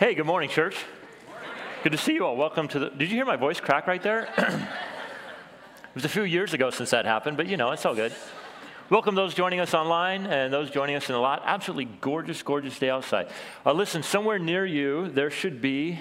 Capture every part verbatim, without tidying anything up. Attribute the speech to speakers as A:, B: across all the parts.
A: Hey, good morning, church. Good to see you all. Welcome to the, did you hear my voice crack right there? It was a few years ago since that happened, but you know, it's all good. Welcome those joining us online and those joining us in the lot. Absolutely gorgeous, gorgeous day outside. Uh, listen, somewhere near you, there should be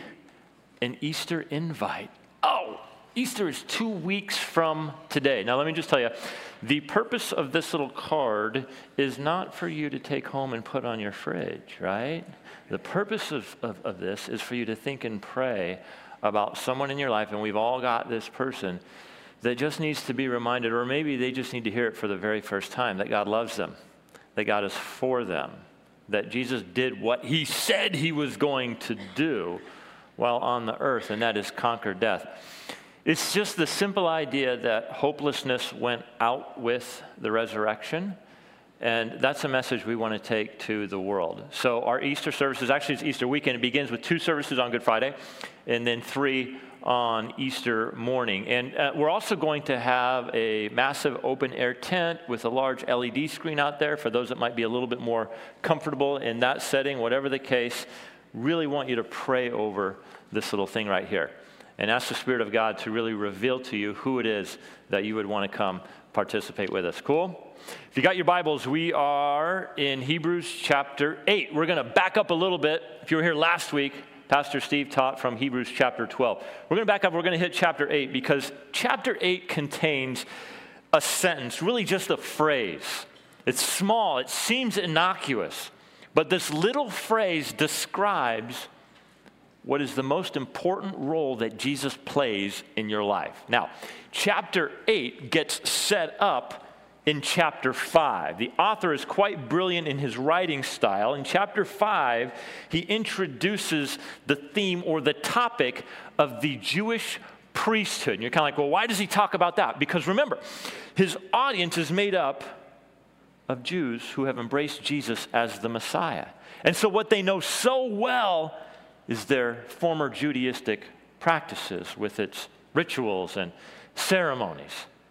A: an Easter invite. Oh, Easter is two weeks from today. Now, let me just tell you, the purpose of this little card is not for you to take home and put on your fridge, right? The purpose of, of, of this is for you to think and pray about someone in your life, and we've all got this person that just needs to be reminded, or maybe they just need to hear it for the very first time, that God loves them, that God is for them, that Jesus did what he said he was going to do while on the earth, and that is conquer death. It's just the simple idea that hopelessness went out with the resurrection. And that's a message we want to take to the world. So our Easter services, actually it's Easter weekend. It begins with two services on Good Friday and then three on Easter morning. And uh, we're also going to have a massive open air tent with a large L E D screen out there for those that might be a little bit more comfortable in that setting. Whatever the case, really want you to pray over this little thing right here and ask the Spirit of God to really reveal to you who it is that you would want to come participate with us. Cool? If you got your Bibles, we are in Hebrews chapter eight. We're going to back up a little bit. If you were here last week, Pastor Steve taught from Hebrews chapter twelve. We're going to back up. We're going to hit chapter eight because chapter eight contains a sentence, really just a phrase. It's small. It seems innocuous. But this little phrase describes what is the most important role that Jesus plays in your life. Now, chapter eight gets set up in chapter five. The author is quite brilliant in his writing style. In chapter five, he introduces the theme or the topic of the Jewish priesthood. And you're kind of like, well, why does he talk about that? Because remember, his audience is made up of Jews who have embraced Jesus as the Messiah. And so what they know so well is their former Judaistic practices with its rituals and ceremonies.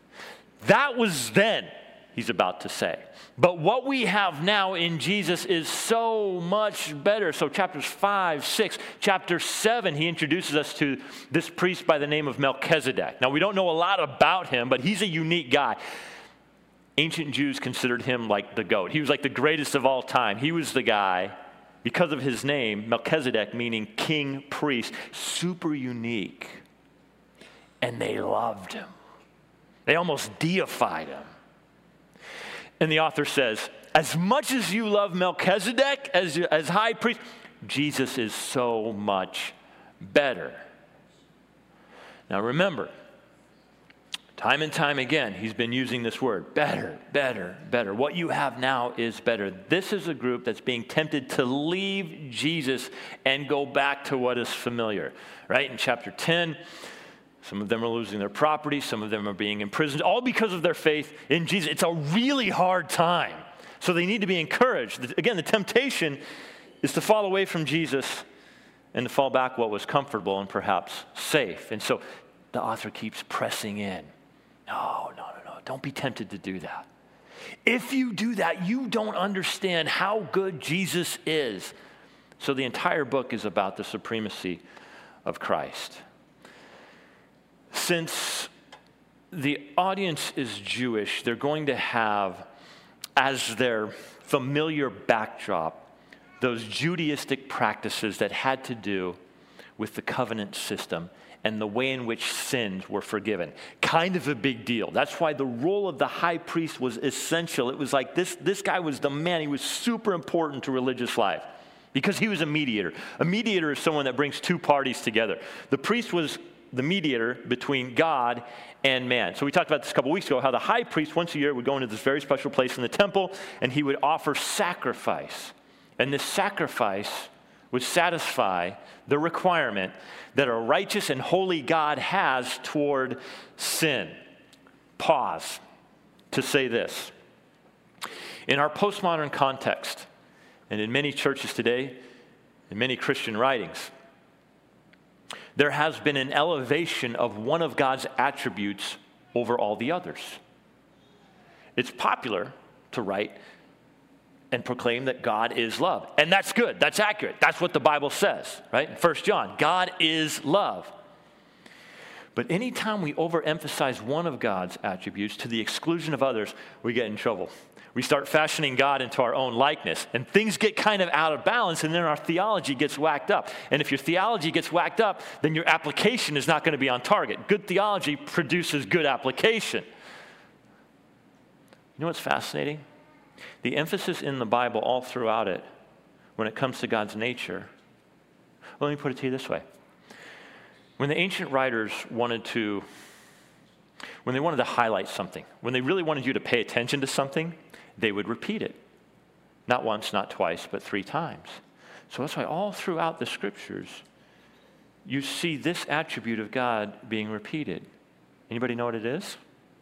A: That was then, he's about to say. But what we have now in Jesus is so much better. So chapters five, six, chapter seven, he introduces us to this priest by the name of Melchizedek. Now, we don't know a lot about him, but he's a unique guy. Ancient Jews considered him like the GOAT. He was like the greatest of all time. He was the guy, because of his name, Melchizedek, meaning king priest, super unique. And they loved him. They almost deified him. And the author says, as much as you love Melchizedek as, as high priest, Jesus is so much better. Now remember, time and time again, he's been using this word, better, better, better. What you have now is better. This is a group that's being tempted to leave Jesus and go back to what is familiar. Right? In chapter ten, some of them are losing their property. Some of them are being imprisoned, all because of their faith in Jesus. It's a really hard time. So they need to be encouraged. Again, the temptation is to fall away from Jesus and to fall back what was comfortable and perhaps safe. And so the author keeps pressing in. No, no, no, no. Don't be tempted to do that. If you do that, you don't understand how good Jesus is. So the entire book is about the supremacy of Christ. Since the audience is Jewish, they're going to have as their familiar backdrop those Judaistic practices that had to do with the covenant system and the way in which sins were forgiven. Kind of a big deal. That's why the role of the high priest was essential. It was like this, this guy was the man. He was super important to religious life because he was a mediator. A mediator is someone that brings two parties together. The priest was the mediator between God and man. So we talked about this a couple weeks ago, how the high priest once a year would go into this very special place in the temple and he would offer sacrifice. And this sacrifice would satisfy the requirement that a righteous and holy God has toward sin. Pause to say this. In our postmodern context, and in many churches today, in many Christian writings, there has been an elevation of one of God's attributes over all the others. It's popular to write and proclaim that God is love. And that's good. That's accurate. That's what the Bible says, right? In First John, God is love. But anytime we overemphasize one of God's attributes to the exclusion of others, we get in trouble. We start fashioning God into our own likeness, and things get kind of out of balance, and then our theology gets whacked up. And if your theology gets whacked up, then your application is not going to be on target. Good theology produces good application. You know what's fascinating? The emphasis in the Bible all throughout it, when it comes to God's nature, well, let me put it to you this way. When the ancient writers wanted to, when they wanted to highlight something, when they really wanted you to pay attention to something, they would repeat it. Not once, not twice, but three times. So that's why all throughout the scriptures, you see this attribute of God being repeated. Anybody know what it is?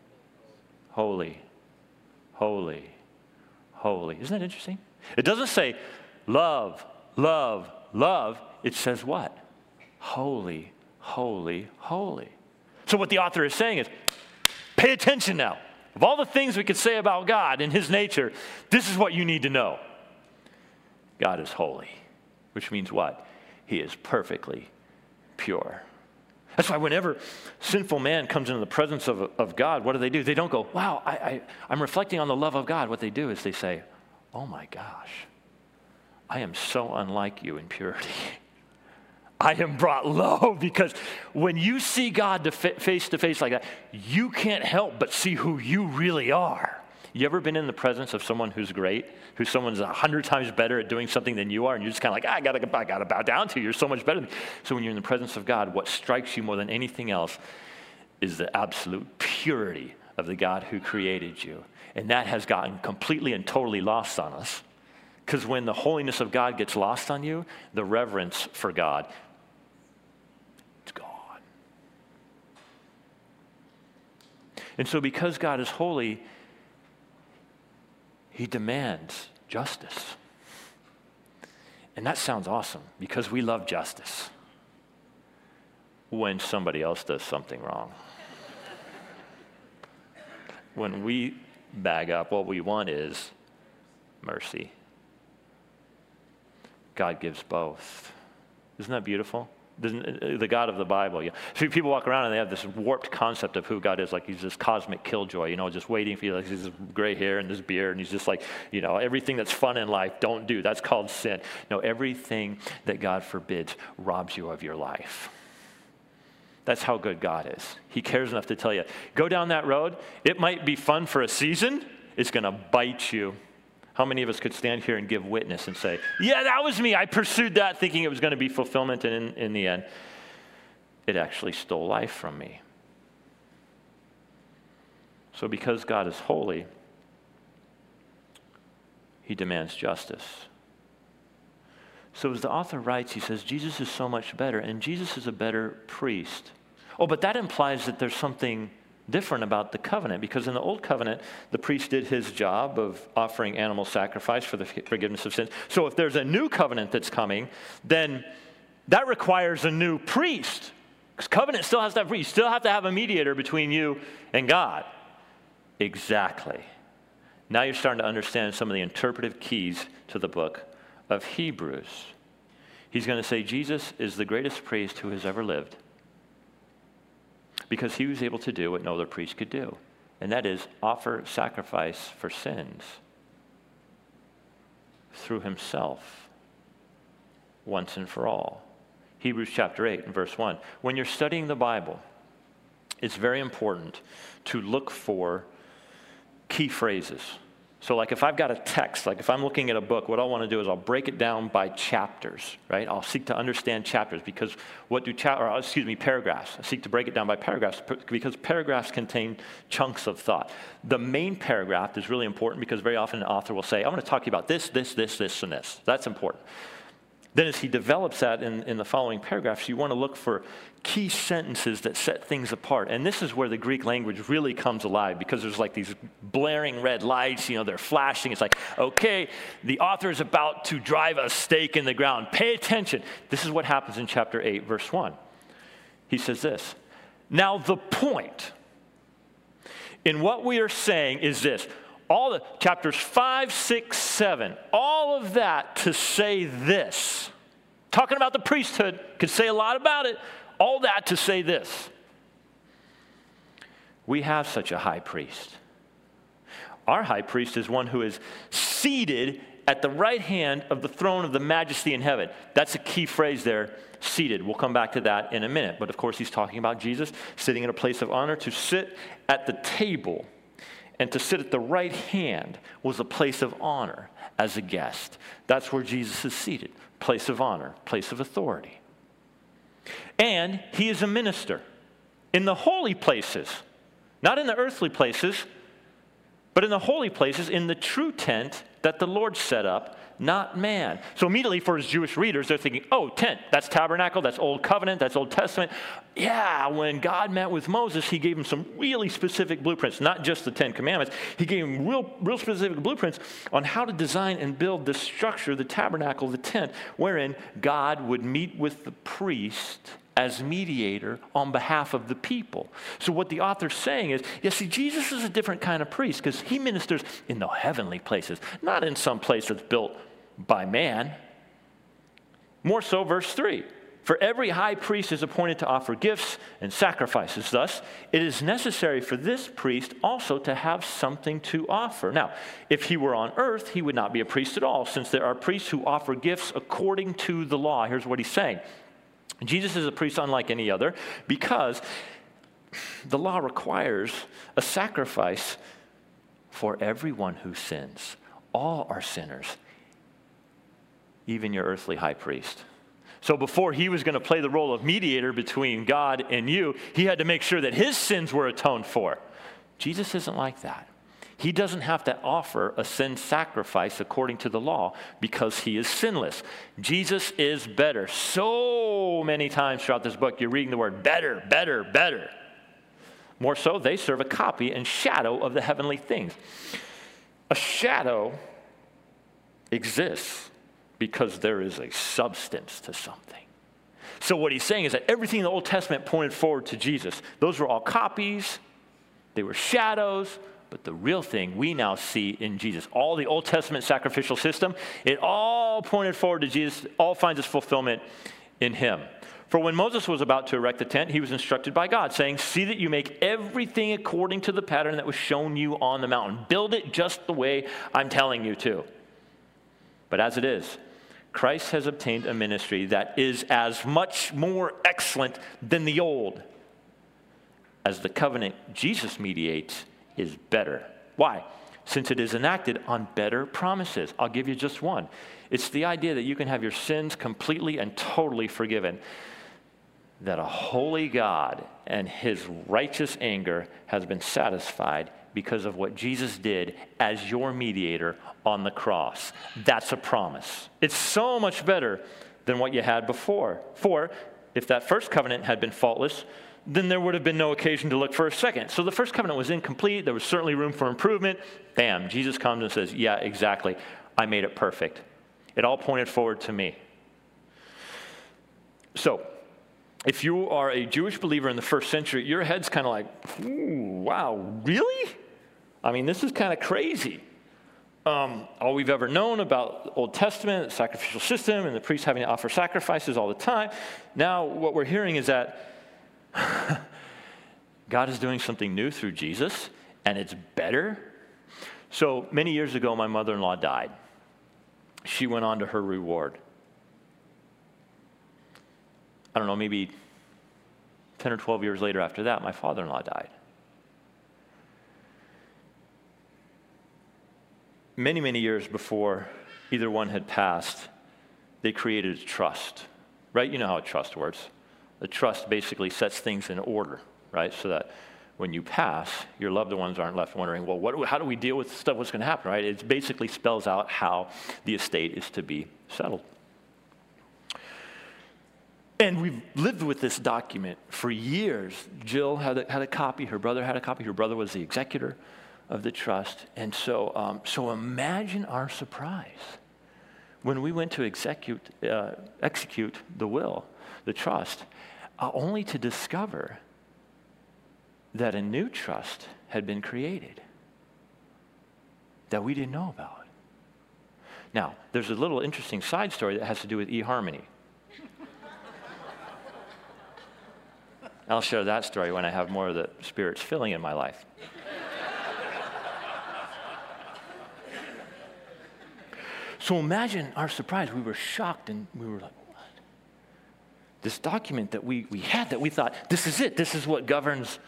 A: Holy, holy, holy. Isn't that interesting? It doesn't say love, love, love. It says what? Holy, holy, holy. So what the author is saying is, pay attention now. Of all the things we could say about God and his nature, this is what you need to know. God is holy, which means what? He is perfectly pure. That's why whenever sinful man comes into the presence of, of God, what do they do? They don't go, wow, I, I, I'm reflecting on the love of God. What they do is they say, oh my gosh, I am so unlike you in purity. I am brought low, because when you see God to fa- face to face like that, you can't help but see who you really are. You ever been in the presence of someone who's great, who someone's a hundred times better at doing something than you are, and you're just kind of like, ah, I gotta, I gotta bow down to you. You're so much better than me. So when you're in the presence of God, what strikes you more than anything else is the absolute purity of the God who created you. And that has gotten completely and totally lost on us. Because when the holiness of God gets lost on you, the reverence for God, it's gone. And so because God is holy, he demands justice. And that sounds awesome, because we love justice when somebody else does something wrong. When we bag up, what we want is mercy. God gives both. Isn't that beautiful? The God of the Bible. Yeah. So people walk around and they have this warped concept of who God is, like he's this cosmic killjoy, you know, just waiting for you. Like he's this gray hair and this beard, and he's just like, you know, everything that's fun in life, don't do. That's called sin. No, everything that God forbids robs you of your life. That's how good God is. He cares enough to tell you, go down that road. It might be fun for a season. It's going to bite you. How many of us could stand here and give witness and say, yeah, that was me. I pursued that thinking it was going to be fulfillment, and in, in the end, it actually stole life from me. So because God is holy, he demands justice. So as the author writes, he says, Jesus is so much better, and Jesus is a better priest. Oh, but that implies that there's something different about the covenant, because in the old covenant, the priest did his job of offering animal sacrifice for the forgiveness of sins. So if there's a new covenant that's coming, then that requires a new priest, because covenant still has to have a priest. You still have to have a mediator between you and God. Exactly. Now you're starting to understand some of the interpretive keys to the book of Hebrews. He's going to say Jesus is the greatest priest who has ever lived, because he was able to do what no other priest could do, and that is offer sacrifice for sins through himself once and for all. Hebrews chapter eight and verse one. When you're studying the Bible, it's very important to look for key phrases. So like if I've got a text, like if I'm looking at a book, what I want to do is I'll break it down by chapters, right? I'll seek to understand chapters, because what do, cha- or excuse me, paragraphs. I seek to break it down by paragraphs, because paragraphs contain chunks of thought. The main paragraph is really important, because very often an author will say, I want to talk to you about this, this, this, this, and this. That's important. Then as he develops that in, in the following paragraphs, you want to look for key sentences that set things apart. And this is where the Greek language really comes alive, because there's like these blaring red lights, you know, they're flashing. It's like, okay, the author is about to drive a stake in the ground. Pay attention. This is what happens in chapter eight, verse one. He says this, now the point in what we are saying is this: all the chapters five, six, seven, all of that to say this. Talking about the priesthood, could say a lot about it. All that to say this. We have such a high priest. Our high priest is one who is seated at the right hand of the throne of the majesty in heaven. That's a key phrase there, seated. We'll come back to that in a minute. But of course, he's talking about Jesus sitting in a place of honor. To sit at the table and to sit at the right hand was a place of honor as a guest. That's where Jesus is seated. Place of honor, place of authority. And he is a minister in the holy places, not in the earthly places, but in the holy places, in the true tent that the Lord set up, not man. So immediately for his Jewish readers, they're thinking, oh, tent, that's tabernacle, that's Old Covenant, that's Old Testament. Yeah, when God met with Moses, he gave him some really specific blueprints, not just the Ten Commandments. He gave him real, real specific blueprints on how to design and build the structure, the tabernacle, the tent, wherein God would meet with the priest as mediator on behalf of the people. So what the author's saying is, yeah, see, Jesus is a different kind of priest because he ministers in the heavenly places, not in some place that's built by man. More so, verse three, for every high priest is appointed to offer gifts and sacrifices. Thus, it is necessary for this priest also to have something to offer. Now, if he were on earth, he would not be a priest at all, since there are priests who offer gifts according to the law. Here's what he's saying. Jesus is a priest unlike any other because the law requires a sacrifice for everyone who sins. All are sinners, even your earthly high priest. So before he was going to play the role of mediator between God and you, he had to make sure that his sins were atoned for. Jesus isn't like that. He doesn't have to offer a sin sacrifice according to the law because he is sinless. Jesus is better. So many times throughout this book, you're reading the word better, better, better. More so, they serve a copy and shadow of the heavenly things. A shadow exists because there is a substance to something. So what he's saying is that everything in the Old Testament pointed forward to Jesus. Those were all copies. They were shadows. But the real thing we now see in Jesus, all the Old Testament sacrificial system, it all pointed forward to Jesus, all finds its fulfillment in him. For when Moses was about to erect the tent, he was instructed by God, saying, see that you make everything according to the pattern that was shown you on the mountain. Build it just the way I'm telling you to. But as it is, Christ has obtained a ministry that is as much more excellent than the old, as the covenant Jesus mediates is better. Why? Since it is enacted on better promises. I'll give you just one. It's the idea that you can have your sins completely and totally forgiven. That a holy God and his righteous anger has been satisfied because of what Jesus did as your mediator on the cross. That's a promise. It's so much better than what you had before. For if that first covenant had been faultless, then there would have been no occasion to look for a second. So the first covenant was incomplete. There was certainly room for improvement. Bam, Jesus comes and says, yeah, exactly. I made it perfect. It all pointed forward to me. So if you are a Jewish believer in the first century, your head's kind of like, ooh, wow, really? I mean, this is kind of crazy. Um, all we've ever known about the Old Testament, the sacrificial system, and the priests having to offer sacrifices all the time. Now what we're hearing is that God is doing something new through Jesus, and it's better. So many years ago, my mother-in-law died. She went on to her reward. I don't know, maybe ten or twelve years later after that, my father-in-law died. Many, many years before either one had passed, they created a trust, right? You know how a trust works. The trust basically sets things in order, right? So that when you pass, your loved ones aren't left wondering, well, what, how do we deal with stuff, what's going to happen, right? It basically spells out how the estate is to be settled. And we've lived with this document for years. Jill had a, had a copy, her brother had a copy, her brother was the executor of the trust. And so, um, so imagine our surprise when we went to execute, uh, execute the will, the trust, uh, only to discover that a new trust had been created. that we didn't know about. Now, there's a little interesting side story that has to do with eHarmony. I'll share that story when I have more of the Spirit's filling in my life. So imagine our surprise. We were shocked and we were like, what? This document that we, we had that we thought, this is it. This is what governs.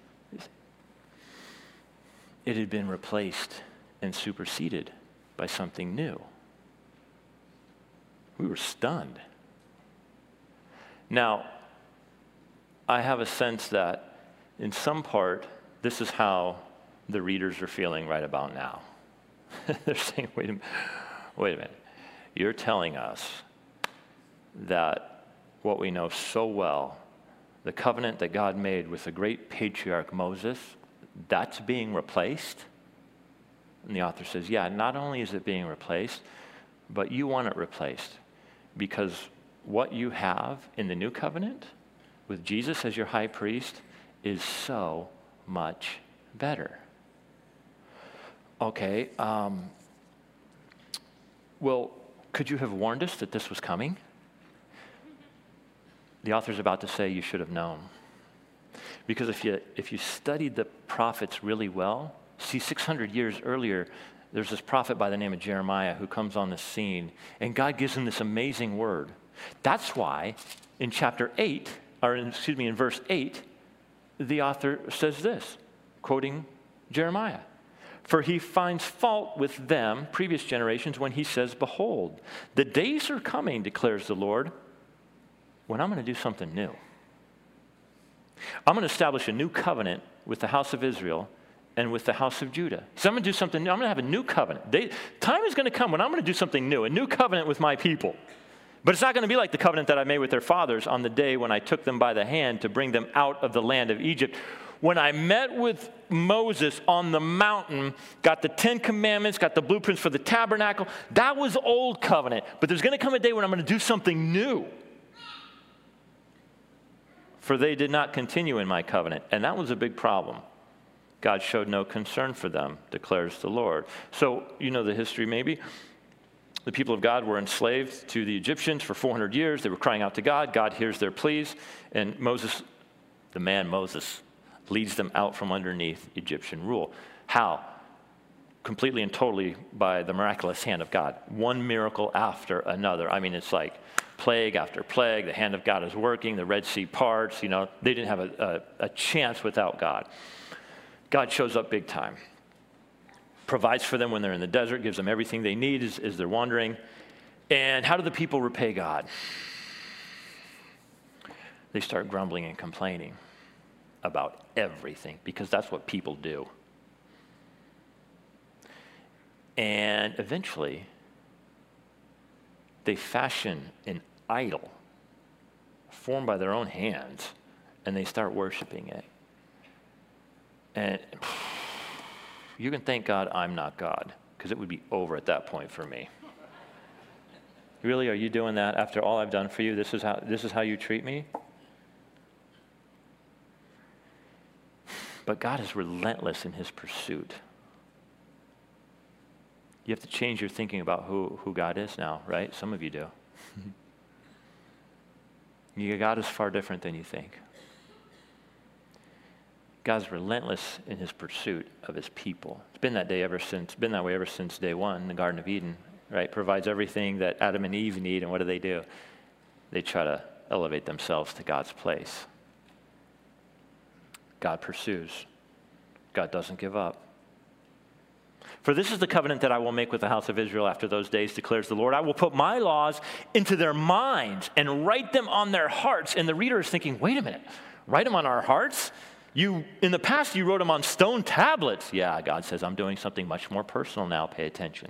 A: It had been replaced and superseded by something new. We were stunned. Now, I have a sense that in some part, this is how the readers are feeling right about now. They're saying, wait a minute, wait a minute. You're telling us that what we know so well, the covenant that God made with the great patriarch Moses, that's being replaced? And the author says, yeah, not only is it being replaced, but you want it replaced because what you have in the new covenant with Jesus as your high priest is so much better. Okay, um, well, could you have warned us that this was coming? The author's about to say you should have known. Because if you if you studied the prophets really well, see, six hundred years earlier, there's this prophet by the name of Jeremiah who comes on the scene, and God gives him this amazing word. That's why in chapter eight, or in, excuse me, in verse eight, the author says this, quoting Jeremiah. For he finds fault with them, previous generations, when he says, behold, the days are coming, declares the Lord, when I'm going to do something new. I'm going to establish a new covenant with the house of Israel and with the house of Judah. So I'm going to do something new. I'm going to have a new covenant. They, time is going to come when I'm going to do something new, a new covenant with my people. But it's not going to be like the covenant that I made with their fathers on the day when I took them by the hand to bring them out of the land of Egypt. When I met with Moses on the mountain, got the Ten Commandments, got the blueprints for the tabernacle, that was old covenant. But there's going to come a day when I'm going to do something new. For they did not continue in my covenant. And that was a big problem. God showed no concern for them, declares the Lord. So, you know the history maybe. The people of God were enslaved to the Egyptians for four hundred years. They were crying out to God. God hears their pleas. And Moses, the man Moses, leads them out from underneath Egyptian rule. How? Completely and totally by the miraculous hand of God. One miracle after another. I mean, it's like plague after plague. The hand of God is working. The Red Sea parts. You know, they didn't have a, a, a chance without God. God shows up big time. Provides for them when they're in the desert. Gives them everything they need as, as they're wandering. And how do the people repay God? They start grumbling and complaining about everything, because that's what people do. And eventually, they fashion an idol formed by their own hands, and they start worshiping it. And you can thank God I'm not God, because it would be over at that point for me. Really, are you doing that after all I've done for you? This is how, this is how you treat me? But God is relentless in his pursuit. You have to change your thinking about who, who God is now, right? Some of you do. God is far different than you think. God's relentless in his pursuit of his people. It's been that day ever since, been that way ever since day one in the Garden of Eden, right? Provides everything that Adam and Eve need, and what do they do? They try to elevate themselves to God's place. God pursues. God doesn't give up. For this is the covenant that I will make with the house of Israel after those days, declares the Lord. I will put my laws into their minds and write them on their hearts. And the reader is thinking, wait a minute, write them on our hearts? You, in the past, you wrote them on stone tablets. Yeah, God says, I'm doing something much more personal now. Pay attention.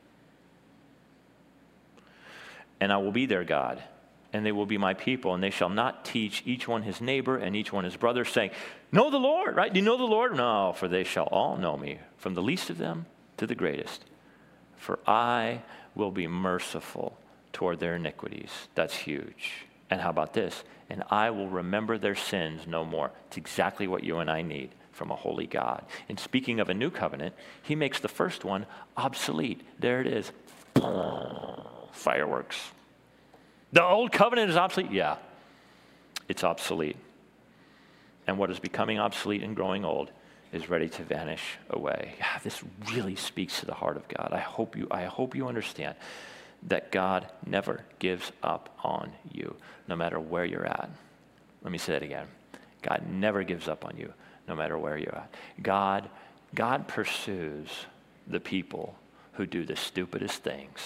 A: And I will be their God, and they will be my people, and they shall not teach each one his neighbor and each one his brother, saying, know the Lord, right? Do you know the Lord? No, for they shall all know me, from the least of them to the greatest. For I will be merciful toward their iniquities. That's huge. And how about this? And I will remember their sins no more. It's exactly what you and I need. from a holy God. And speaking of a new covenant, he makes the first one obsolete. There it is. Fireworks. The old covenant is obsolete? Yeah, it's obsolete. And what is becoming obsolete and growing old is ready to vanish away. Yeah, this really speaks to the heart of God. I hope you, I hope you understand that God never gives up on you, no matter where you're at. Let me say that again. God never gives up on you, no matter where you're at. God, God pursues the people who do the stupidest things.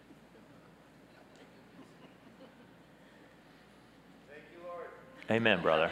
B: Thank you, Lord.
A: Amen, brother.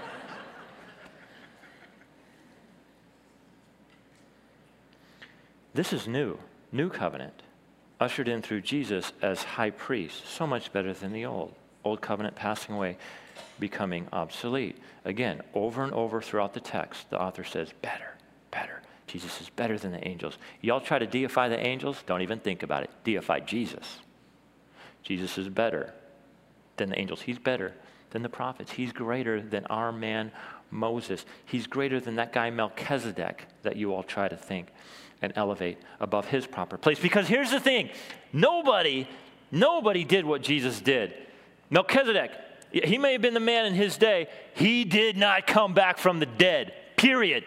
A: This is new, new covenant, ushered in through Jesus as high priest, so much better than the old. Old covenant passing away, becoming obsolete. Again, over and over throughout the text, the author says, better, better. Jesus is better than the angels. Y'all try to deify the angels? Don't even think about it. Deify Jesus. Jesus is better than the angels. He's better than the prophets. He's greater than our man Moses. He's greater than that guy Melchizedek that you all try to think and elevate above his proper place. Because here's the thing. Nobody, nobody did what Jesus did. Melchizedek, he may have been the man in his day. He did not come back from the dead, period.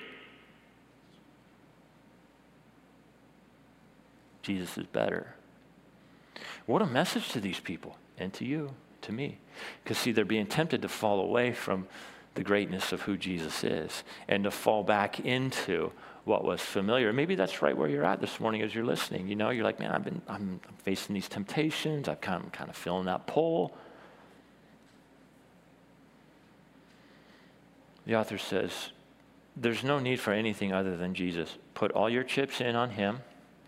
A: Jesus is better. What a message to these people and to you, to me. Because see, they're being tempted to fall away from the greatness of who Jesus is and to fall back into what was familiar. Maybe that's right where you're at this morning as you're listening. You know, you're like, man, I've been, I'm, I'm facing these temptations. I'm kind of, kind of feeling that pull. The author says, there's no need for anything other than Jesus. Put all your chips in on him.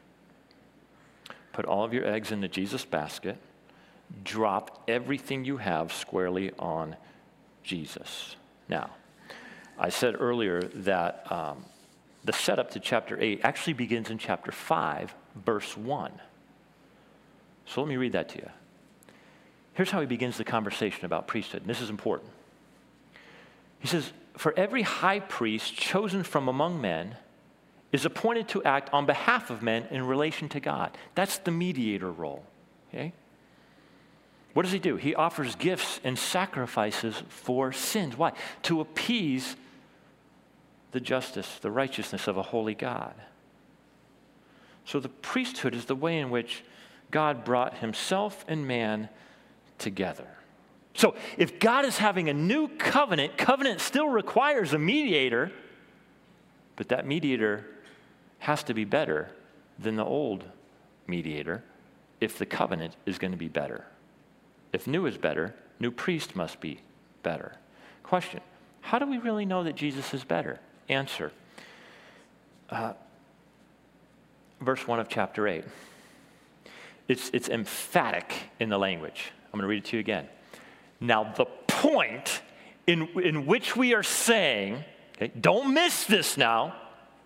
A: Put all of your eggs in the Jesus basket. Drop everything you have squarely on Jesus. Now, I said earlier that um, the setup to chapter eight actually begins in chapter five, verse one. So let me read that to you. Here's how he begins the conversation about priesthood, and this is important. He says, for every high priest chosen from among men is appointed to act on behalf of men in relation to God. That's the mediator role, okay? What does he do? He offers gifts and sacrifices for sins. Why? To appease the justice, the righteousness of a holy God. So the priesthood is the way in which God brought himself and man together. So if God is having a new covenant, covenant still requires a mediator, but that mediator has to be better than the old mediator if the covenant is going to be better. If new is better, new priest must be better. Question, how do we really know that Jesus is better? Answer, uh, verse one of chapter eight. It's, it's emphatic in the language. I'm going to read it to you again. Now, the point in, in which we are saying, okay, don't miss this now,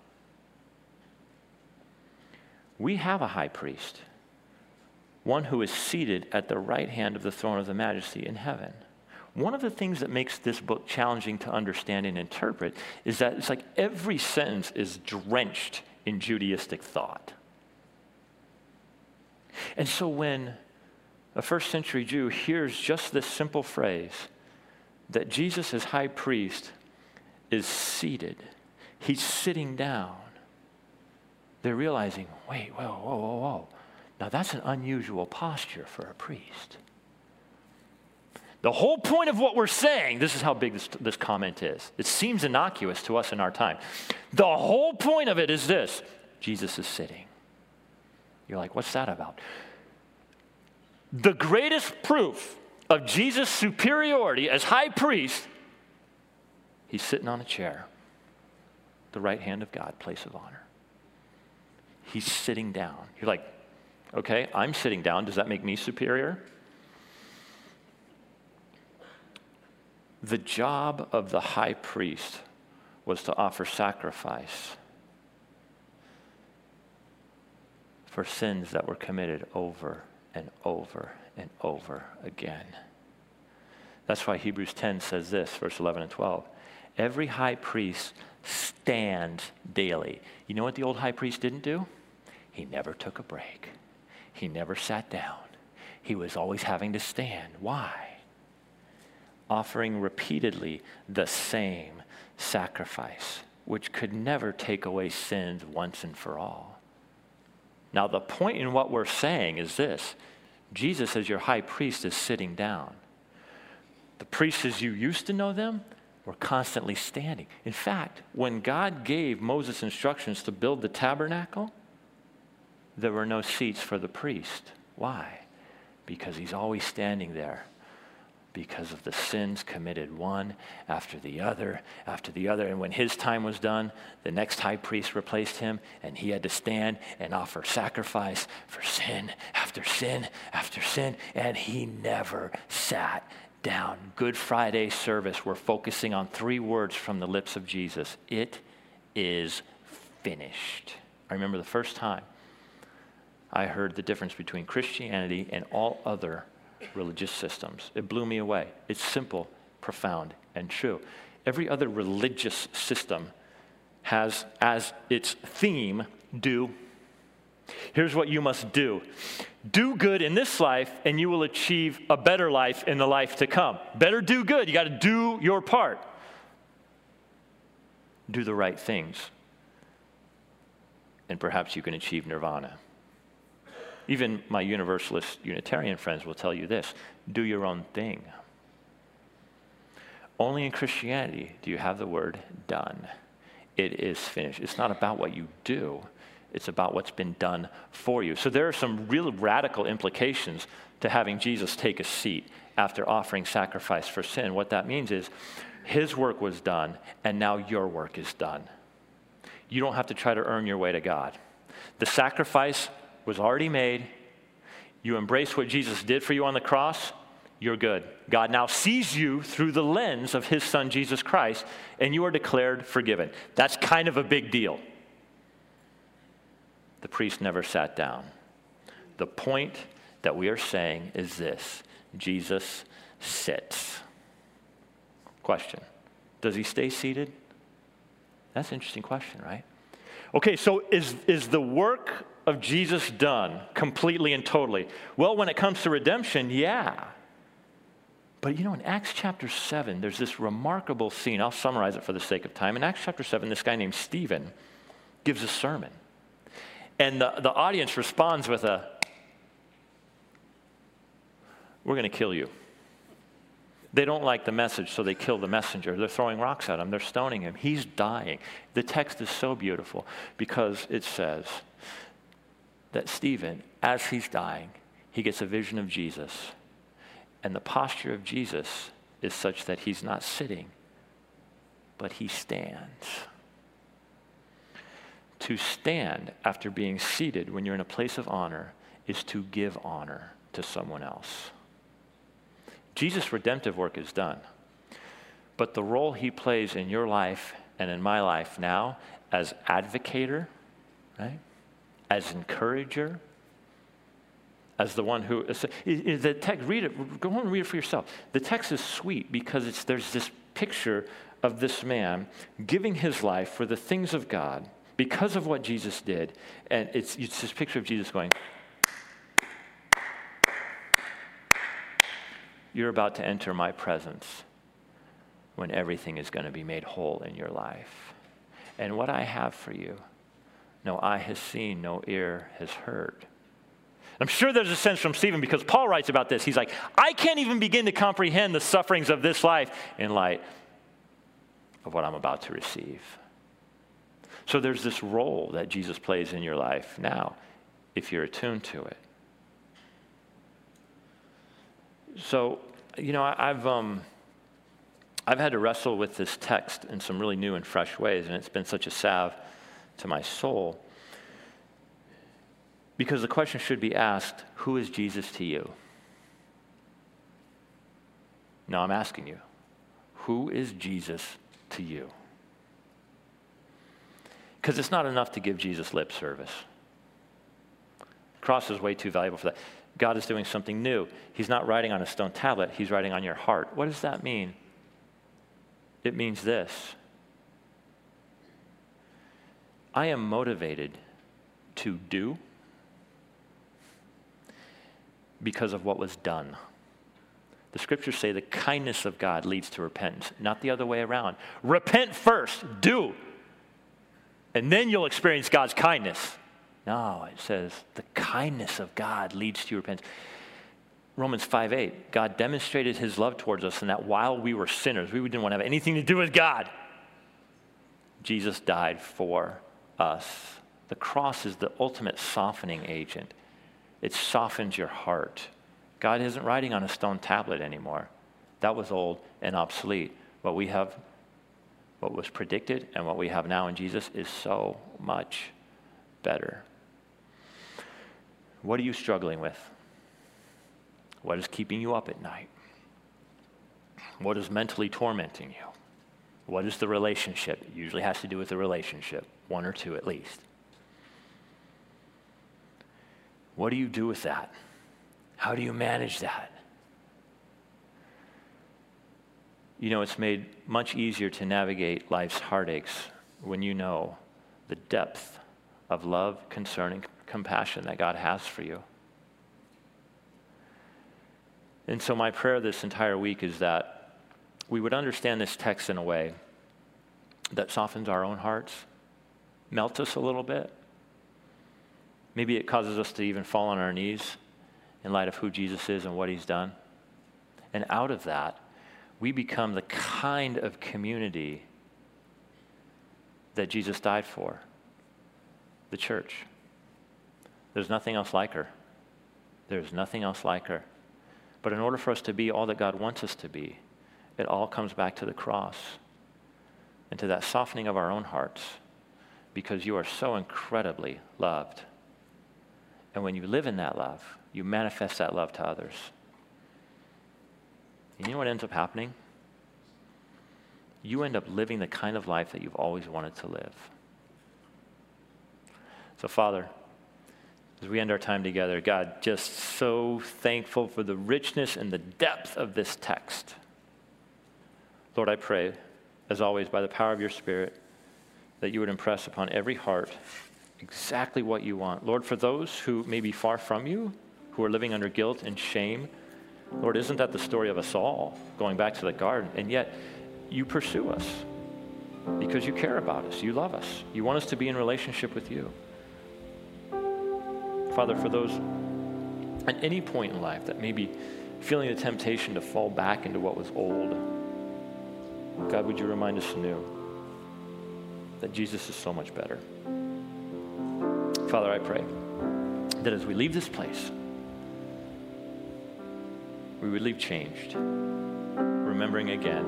A: we have a high priest, one who is seated at the right hand of the throne of the majesty in heaven. One of the things that makes this book challenging to understand and interpret is that it's like every sentence is drenched in Judaistic thought. And so when a first century Jew hears just this simple phrase, that Jesus as high priest is seated, he's sitting down, they're realizing, wait, whoa, whoa, whoa, whoa. Now that's an unusual posture for a priest. The whole point of what we're saying, this is how big this, this comment is. It seems innocuous to us in our time. The whole point of it is this: Jesus is sitting. You're like, what's that about? The greatest proof of Jesus' superiority as high priest, he's sitting on a chair, the right hand of God, place of honor. He's sitting down. You're like, okay, I'm sitting down. Does that make me superior? The job of the high priest was to offer sacrifice for sins that were committed over and over and over again. That's why Hebrews ten says this, verse eleven and twelve. Every high priest stands daily. You know what the old high priest didn't do? He never took a break. He never sat down. He was always having to stand. Why? Offering repeatedly the same sacrifice, which could never take away sins once and for all. Now, the point in what we're saying is this. Jesus, as your high priest, is sitting down. The priests, as you used to know them, were constantly standing. In fact, when God gave Moses instructions to build the tabernacle, there were no seats for the priest. Why? Because he's always standing there. Because of the sins committed one after the other, after the other. And when his time was done, the next high priest replaced him, and he had to stand and offer sacrifice for sin after sin after sin, and he never sat down. Good Friday service, we're focusing on three words from the lips of Jesus. It is finished. I remember the first time I heard the difference between Christianity and all other religious systems. It blew me away. It's simple, profound, and true. Every other religious system has as its theme, do. Here's what you must do. Do good in this life, and you will achieve a better life in the life to come. Better do good. You got to do your part. Do the right things, and perhaps you can achieve nirvana. Even my Universalist Unitarian friends will tell you this: do your own thing. Only in Christianity do you have the word done. It is finished. It's not about what you do. It's about what's been done for you. So there are some real radical implications to having Jesus take a seat after offering sacrifice for sin. What that means is his work was done, and now your work is done. You don't have to try to earn your way to God. The sacrifice was already made. You embrace what Jesus did for you on the cross, you're good. God now sees you through the lens of his son, Jesus Christ, and you are declared forgiven. That's kind of a big deal. The priest never sat down. The point that we are saying is this: Jesus sits. Question: does he stay seated? That's an interesting question, right? Okay, so is, is the work of Jesus done completely and totally? Well, when it comes to redemption, yeah. But you know, in Acts chapter seven, there's this remarkable scene. I'll summarize it for the sake of time. In Acts chapter seven, this guy named Stephen gives a sermon. And the, the audience responds with a, "We're going to kill you." They don't like the message, so they kill the messenger. They're throwing rocks at him. They're stoning him. He's dying. The text is so beautiful because it says that Stephen, as he's dying, he gets a vision of Jesus. And the posture of Jesus is such that he's not sitting, but he stands. To stand after being seated when you're in a place of honor is to give honor to someone else. Jesus' redemptive work is done. But the role he plays in your life and in my life now as advocator, right? As encourager, as the one who, the text, read it, go home and read it for yourself. The text is sweet because it's, there's this picture of this man giving his life for the things of God because of what Jesus did. And it's, it's this picture of Jesus going, "You're about to enter my presence when everything is going to be made whole in your life. And what I have for you, no eye has seen, no ear has heard." I'm sure there's a sense from Stephen because Paul writes about this. He's like, I can't even begin to comprehend the sufferings of this life in light of what I'm about to receive. So there's this role that Jesus plays in your life now, if you're attuned to it. So, you know, I, I've um, I've had to wrestle with this text in some really new and fresh ways, and it's been such a salve to my soul. Because the question should be asked, who is Jesus to you? No, I'm asking you, who is Jesus to you? Because it's not enough to give Jesus lip service. The cross is way too valuable for that. God is doing something new. He's not writing on a stone tablet. He's writing on your heart. What does that mean? It means this. I am motivated to do because of what was done. The scriptures say the kindness of God leads to repentance, not the other way around. Repent first, do, and then you'll experience God's kindness. No, it says the kindness of God leads to repentance. Romans five eight, God demonstrated his love towards us in that while we were sinners, we didn't want to have anything to do with God, Jesus died for us. The cross is the ultimate softening agent. It softens your heart. God isn't writing on a stone tablet anymore. That was old and obsolete. What we have, what was predicted and what we have now in Jesus is so much better. What are you struggling with? What is keeping you up at night? What is mentally tormenting you? What is the relationship? It usually has to do with the relationship, one or two at least. What do you do with that? How do you manage that? You know, it's made much easier to navigate life's heartaches when you know the depth of love, concern, and compassion that God has for you. And so my prayer this entire week is that we would understand this text in a way that softens our own hearts, melts us a little bit. Maybe it causes us to even fall on our knees in light of who Jesus is and what he's done. And out of that, we become the kind of community that Jesus died for, the church. There's nothing else like her. There's nothing else like her. But in order for us to be all that God wants us to be, it all comes back to the cross and to that softening of our own hearts, because you are so incredibly loved. And when you live in that love, you manifest that love to others. You know what ends up happening? You end up living the kind of life that you've always wanted to live. So, Father, as we end our time together, God, just so thankful for the richness and the depth of this text. Lord, I pray, as always, by the power of your Spirit, that you would impress upon every heart exactly what you want. Lord, for those who may be far from you, who are living under guilt and shame, Lord, isn't that the story of us all, going back to the garden? And yet, you pursue us because you care about us. You love us. You want us to be in relationship with you. Father, for those at any point in life that may be feeling the temptation to fall back into what was old, God, would you remind us anew that Jesus is so much better. Father, I pray that as we leave this place, we would leave changed, remembering again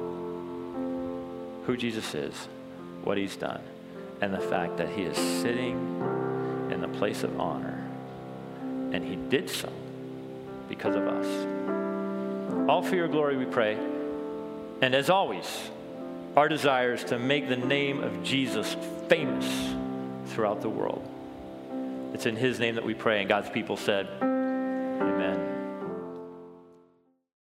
A: who Jesus is, what he's done, and the fact that he is sitting in the place of honor, and he did so because of us. All for your glory we pray, and as always, our desire is to make the name of Jesus famous throughout the world. It's in his name that we pray, and God's people said,